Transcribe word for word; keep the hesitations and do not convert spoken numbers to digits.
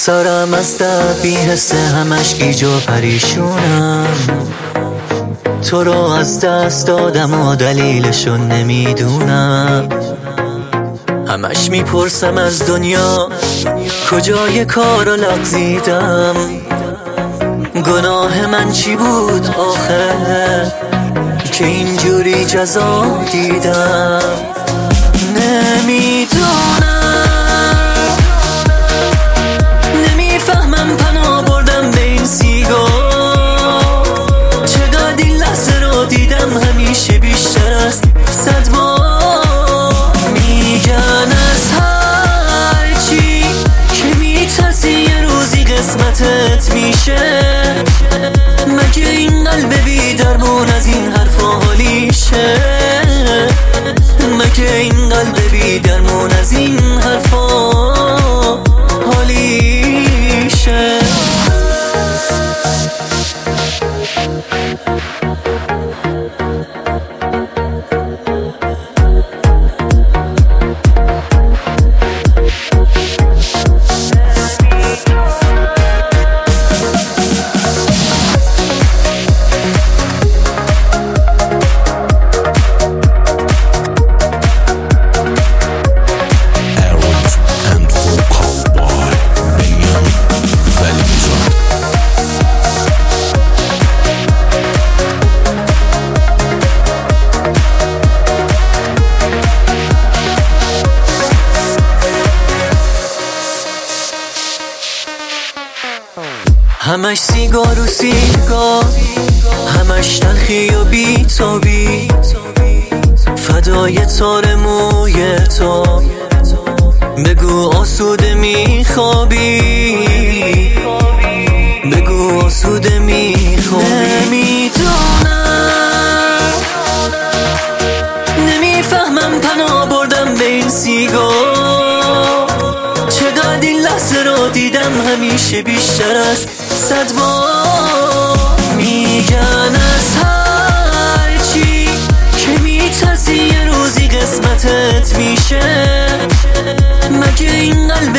سرم از درد بی حسه، همش گیج و پریشونم. تو رو از دست دادم و دلیلشو نمیدونم. همش میپرسم از دنیا کجای کارو لغزیدم. گناه من چی بود آخه که اینجوری جزا دیدم؟ نمیدونم، نمیفهمم پناه بردم به این سیگار. چقدر این لحظه رو دیدم همیشه بیشتر از صد بار. میگن از هرچی که میترسی یه روزی قسمتت میشه. مگه این قلب بی درمون از این حرفا حالیشه؟ مگه این قلب بی درمون از این حرفا حالیشه؟ همش سیگار و سیگار، همش تلخی و بیتابی. فدای تار موی تو بگو آسوده میخوابی، بگو آسوده میخوابی. نمیدونم، نمیفهمم پناه بردم به این سیگار. چقدر این لحظه رو دیدم همیشه بیشتر از صد بار. میگن از هرچی که میترسی یه روزی قسمتت میشه. مگه این قلب